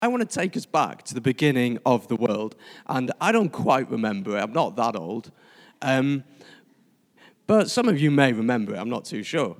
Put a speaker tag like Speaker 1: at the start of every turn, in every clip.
Speaker 1: I want to take us back to the beginning of the world, and I don't quite remember it. I'm not that old. But some of you may remember it. I'm not too sure.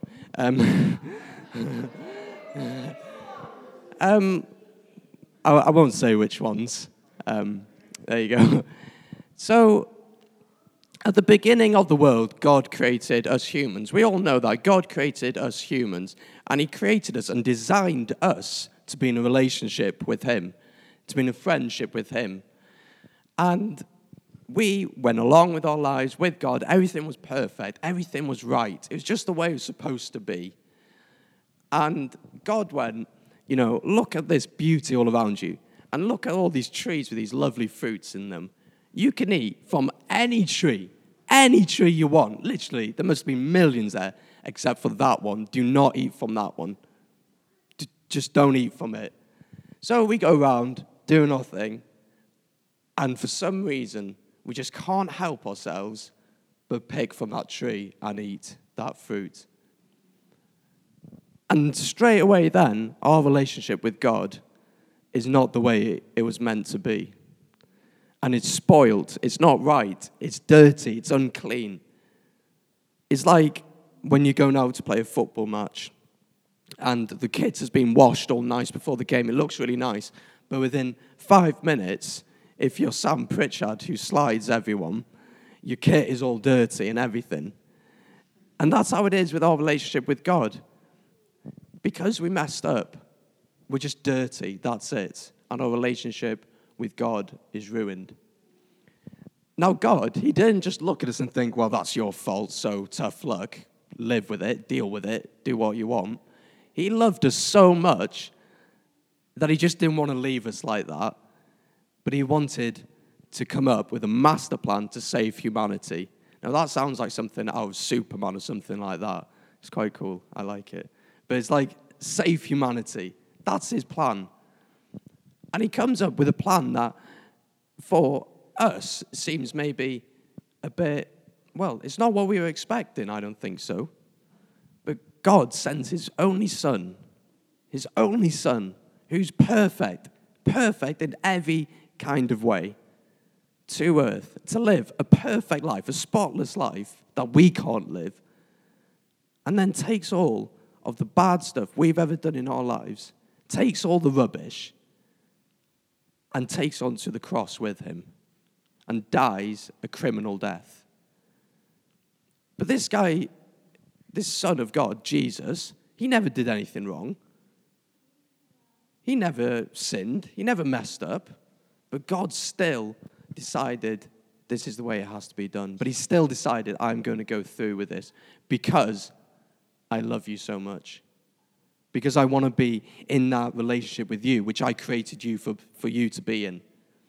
Speaker 1: I won't say which ones. There you go. So, at the beginning of the world, God created us humans. We all know that. God created us humans, and He created us and designed us to be in a relationship with Him, to be in a friendship with Him. And we went along with our lives with God. Everything was perfect. Everything was right. It was just the way it was supposed to be. And God went, look at this beauty all around you. And look at all these trees with these lovely fruits in them. You can eat from any tree you want. Literally, there must be millions there, except for that one. Do not eat from that one. Just don't eat from it. So we go around doing our thing. And for some reason, we just can't help ourselves but pick from that tree and eat that fruit. And straight away then, our relationship with God is not the way it was meant to be. And it's spoiled. It's not right. It's dirty. It's unclean. It's like when you're going out to play a football match and the kit has been washed all nice before the game. It looks really nice. But within 5 minutes, if you're Sam Pritchard who slides everyone, your kit is all dirty and everything. And that's how it is with our relationship with God. Because we messed up, we're just dirty, that's it. And our relationship with God is ruined. Now God, He didn't just look at us and think, well, that's your fault, so tough luck. Live with it, deal with it, do what you want. He loved us so much that He just didn't want to leave us like that. But He wanted to come up with a master plan to save humanity. Now that sounds like something out of Superman or something like that. It's quite cool, I like it. But it's like, save humanity. That's His plan. And He comes up with a plan that, for us, seems maybe a bit, well, it's not what we were expecting, I don't think so. But God sends His only Son, who's perfect in every kind of way, to earth, to live a perfect life, a spotless life that we can't live, and then takes all of the bad stuff we've ever done in our lives, takes all the rubbish, and takes onto the cross with Him, and dies a criminal death. But this guy, this Son of God, Jesus, He never did anything wrong. He never sinned. He never messed up. But God still decided this is the way it has to be done. But He still decided, I'm going to go through with this because I love you so much. Because I want to be in that relationship with you, which I created you for you to be in.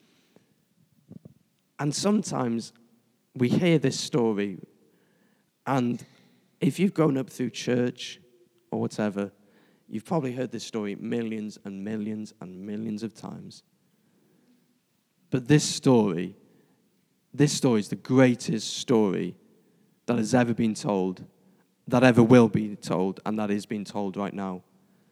Speaker 1: And sometimes we hear this story, and if you've grown up through church or whatever, you've probably heard this story millions and millions and millions of times. But this story is the greatest story that has ever been told, that ever will be told, and that is being told right now.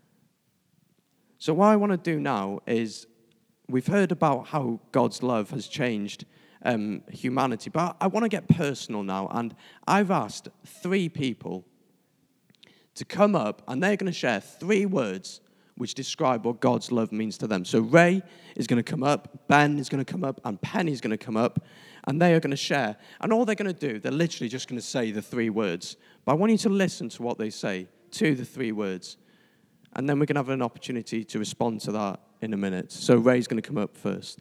Speaker 1: So what I want to do now is, we've heard about how God's love has changed humanity, but I want to get personal now, and I've asked 3 people to come up, and they're going to share 3 words which describe what God's love means to them. So Ray is going to come up, Ben is going to come up, and Penny's going to come up, and they are going to share. And all they're going to do, they're literally just going to say the 3 words. But I want you to listen to what they say, to the 3 words. And then we're going to have an opportunity to respond to that in a minute. So Ray's going to come up first.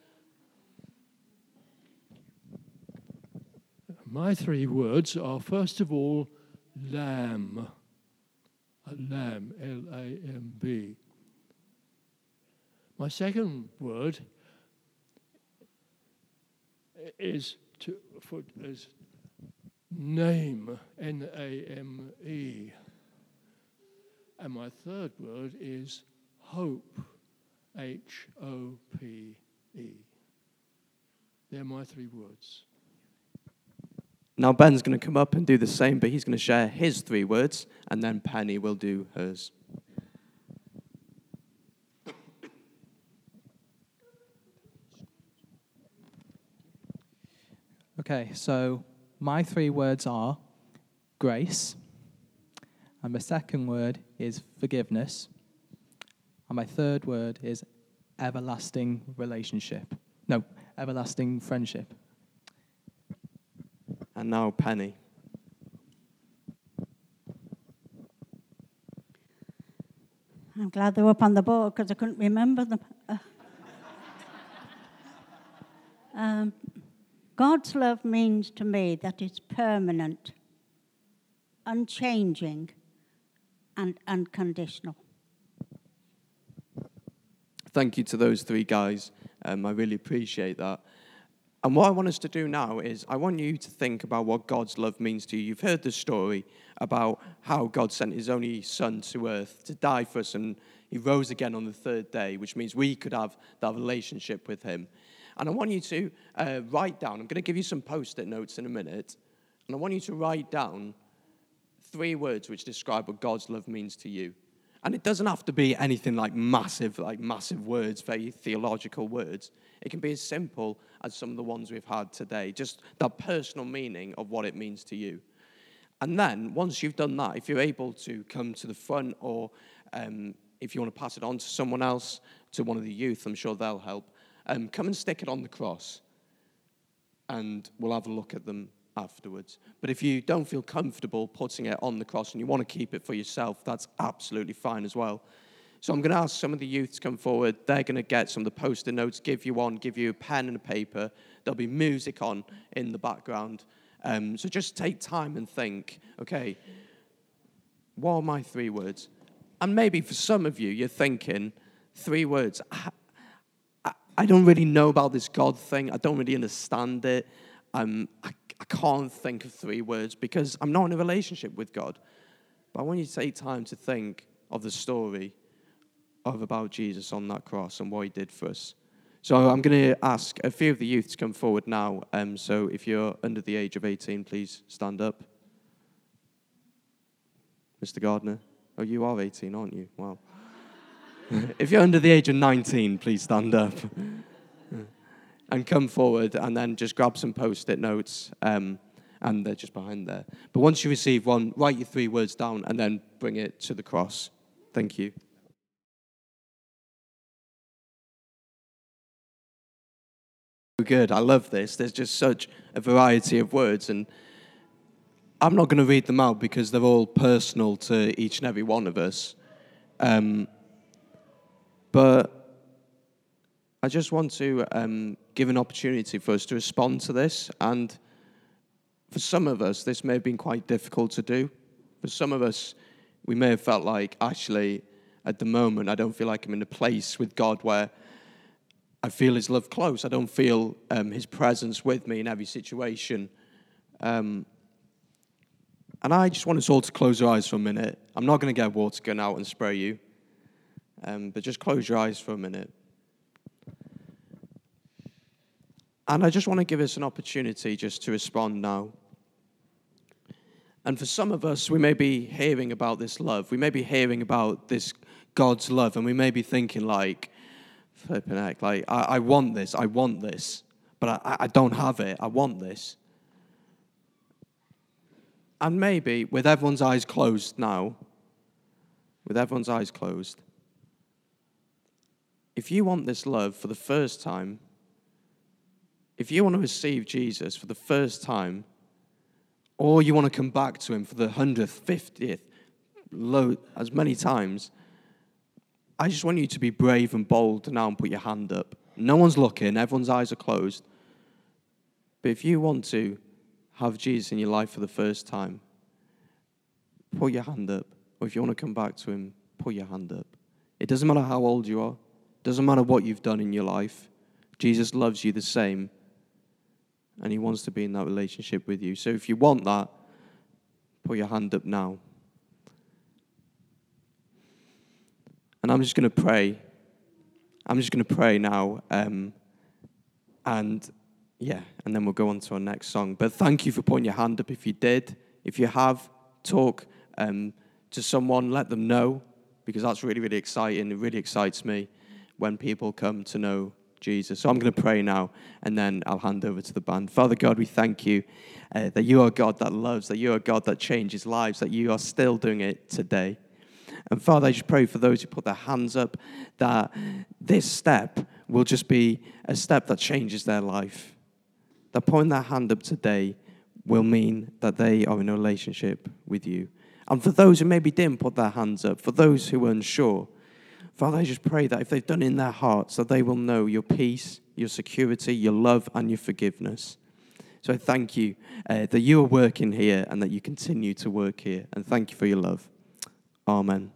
Speaker 2: My 3 words are, first of all, lamb. A lamb, L-A-M-B. My second word is name, N-A-M-E. And my third word is hope, H-O-P-E. They're my 3 words.
Speaker 1: Now Ben's going to come up and do the same, but he's going to share his 3 words, and then Penny will do hers.
Speaker 3: Okay, so my 3 words are grace, and my second word is forgiveness, and my third word is everlasting relationship. No, everlasting friendship.
Speaker 1: And now Penny.
Speaker 4: I'm glad they were up on the board because I couldn't remember them. God's love means to me that it's permanent, unchanging, and unconditional.
Speaker 1: Thank you to those 3 guys. I really appreciate that. And what I want us to do now is I want you to think about what God's love means to you. You've heard the story about how God sent his only son to earth to die for us, and he rose again on the 3rd day, which means we could have that relationship with him. And I want you to write down, I'm going to give you some Post-it notes in a minute, and I want you to write down 3 words which describe what God's love means to you. And it doesn't have to be anything like massive words, very theological words. It can be as simple as some of the ones we've had today, just that personal meaning of what it means to you. And then, once you've done that, if you're able to come to the front, or if you want to pass it on to someone else, to one of the youth, I'm sure they'll help, come and stick it on the cross, and we'll have a look at them afterwards. But if you don't feel comfortable putting it on the cross and you want to keep it for yourself, that's absolutely fine as well. So I'm going to ask some of the youth to come forward. They're going to get some of the Post-it notes, give you a pen and a paper. There'll be music on in the background. So just take time and think, okay, what are my 3 words? And maybe for some of you, you're thinking, 3 words. I don't really know about this God thing. I don't really understand it. I can't think of 3 words because I'm not in a relationship with God. But I want you to take time to think of the story about Jesus on that cross and what he did for us. So I'm going to ask a few of the youth to come forward now. So if you're under the age of 18, please stand up. Mr. Gardner. Oh, you are 18, aren't you? Wow. If you're under the age of 19, please stand up. And come forward, and then just grab some Post-it notes, and they're just behind there. But once you receive one, write your 3 words down, and then bring it to the cross. Thank you. Good, I love this. There's just such a variety of words, and I'm not going to read them out because they're all personal to each and every one of us. But I just want to give an opportunity for us to respond to this. And for some of us, this may have been quite difficult to do. For some of us, we may have felt like, actually, at the moment, I don't feel like I'm in a place with God where I feel his love close. I don't feel his presence with me in every situation. And I just want us all to close our eyes for a minute. I'm not going to get a water gun out and spray you. But just close your eyes for a minute. And I just want to give us an opportunity just to respond now. And for some of us, we may be hearing about this love. We may be hearing about this God's love, and we may be thinking like, flipping heck, like, I want this, but I don't have it. I want this. And maybe with everyone's eyes closed now, if you want this love for the first time, if you want to receive Jesus for the first time, or you want to come back to him for the 100th, 50th, as many times, I just want you to be brave and bold now and put your hand up. No one's looking, everyone's eyes are closed. But if you want to have Jesus in your life for the first time, put your hand up. Or if you want to come back to him, put your hand up. It doesn't matter how old you are. It doesn't matter what you've done in your life. Jesus loves you the same. And he wants to be in that relationship with you. So if you want that, put your hand up now. And I'm just going to pray. I'm just going to pray now. And then we'll go on to our next song. But thank you for putting your hand up if you did. If you have, talk to someone, let them know, because that's really, really exciting. It really excites me when people come to know Jesus. So I'm going to pray now, and then I'll hand over to the band. Father God, we thank you that you are God that loves, that you are God that changes lives, that you are still doing it today. And Father, I just pray for those who put their hands up, that this step will just be a step that changes their life. That putting their hand up today will mean that they are in a relationship with you. And for those who maybe didn't put their hands up, for those who are unsure, Father, I just pray that if they've done it in their hearts, that they will know your peace, your security, your love, and your forgiveness. So I thank you that you are working here and that you continue to work here. And thank you for your love. Amen.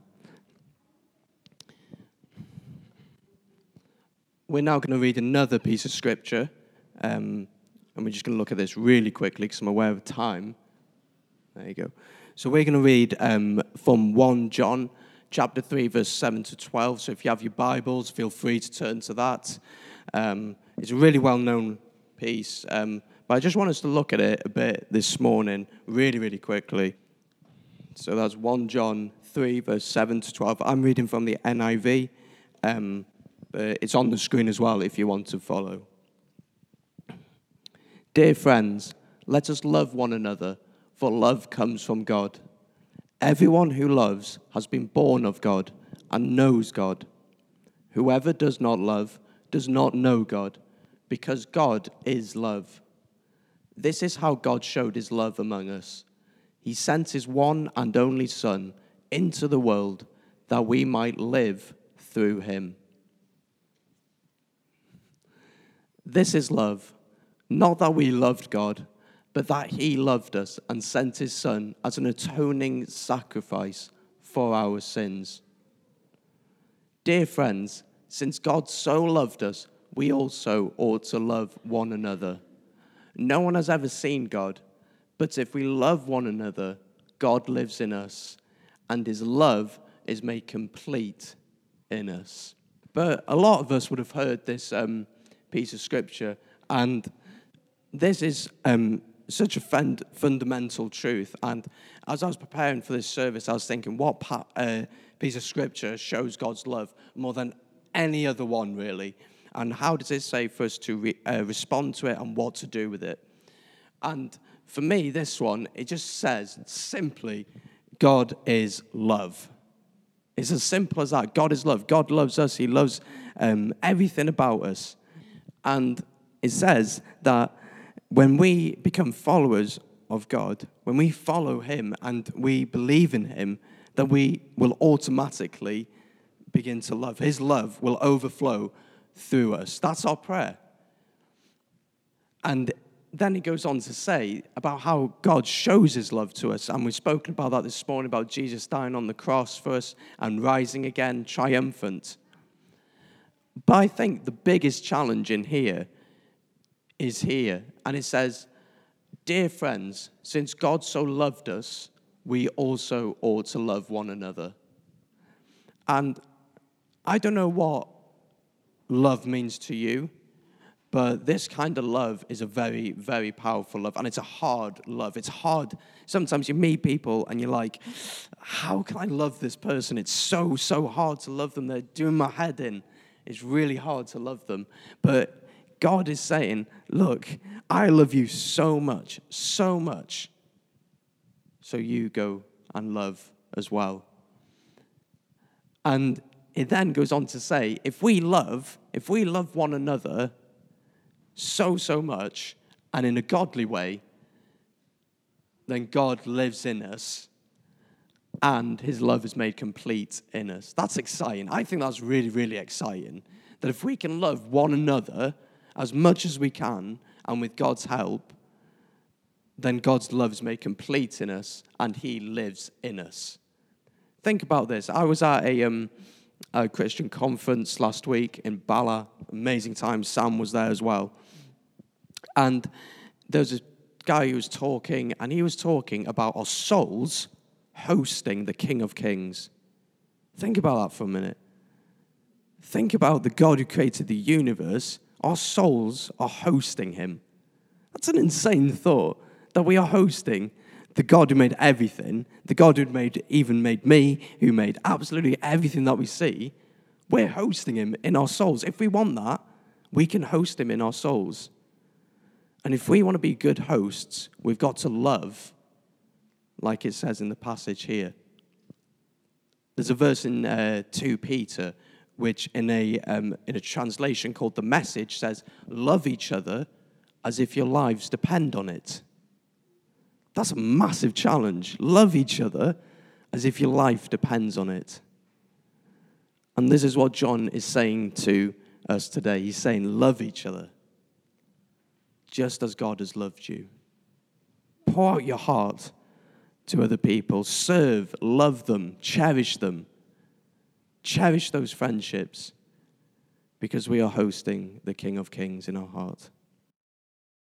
Speaker 1: We're now going to read another piece of scripture. And we're just going to look at this really quickly because I'm aware of time. There you go. So we're going to read from 1 John chapter 3, verse 7 to 12. So if you have your Bibles, feel free to turn to that. It's a really well-known piece. But I just want us to look at it a bit this morning, really, really quickly. So that's 1 John 3, verse 7 to 12. I'm reading from the NIV. But it's on the screen as well if you want to follow. Dear friends, let us love one another, for love comes from God. Everyone who loves has been born of God and knows God. Whoever does not love does not know God, because God is love. This is how God showed his love among us. He sent his one and only Son into the world that we might live through him. This is love, not that we loved God, but that he loved us and sent his Son as an atoning sacrifice for our sins. Dear friends, since God so loved us, we also ought to love one another. No one has ever seen God, but if we love one another, God lives in us, and his love is made complete in us. But a lot of us would have heard this piece of scripture, and this is such a fundamental truth. And as I was preparing for this service, I was thinking, what piece of scripture shows God's love more than any other one, really? And how does it say for us to respond to it and what to do with it? And for me, this one, it just says simply, God is love. It's as simple as that. God is love. God loves us. He loves everything about us. And it says that when we become followers of God, when we follow him and we believe in him, that we will automatically begin to love. His love will overflow through us. That's our prayer. And then he goes on to say about how God shows his love to us. And we've spoken about that this morning, about Jesus dying on the cross for us and rising again triumphant. But I think the biggest challenge in here is here. And it says, dear friends, since God so loved us, we also ought to love one another. And I don't know what love means to you, but this kind of love is a very, very powerful love. And it's a hard love. It's hard. Sometimes you meet people and you're like, how can I love this person? It's so, so hard to love them. They're doing my head in. It's really hard to love them. But God is saying, look, I love you so much, so much. So you go and love as well. And it then goes on to say, if we love one another so, so much and in a godly way, then God lives in us and his love is made complete in us. That's exciting. I think that's really, really exciting. That if we can love one another as much as we can and with God's help, then God's love is made complete in us and he lives in us. Think about this. I was at a Christian conference last week in Bala. Amazing time. Sam was there as well. And there was a guy who was talking, and he was talking about our souls hosting the King of Kings. Think about that for a minute. Think about the God who created the universe. Our souls are hosting him. That's an insane thought, that we are hosting the God who made everything, the God who even made me, who made absolutely everything that we see. We're hosting him in our souls. If we want that, We can host him in our souls. And if we want to be good hosts, we've got to love, like it says in the passage here. There's a verse in 2 Peter, which in a translation called The Message says, love each other as if your lives depend on it. That's a massive challenge. Love each other as if your life depends on it. And this is what John is saying to us today. He's saying, love each other, just as God has loved you. Pour out your heart to other people. Serve, love them, cherish them. Cherish those friendships, because we are hosting the King of Kings in our heart.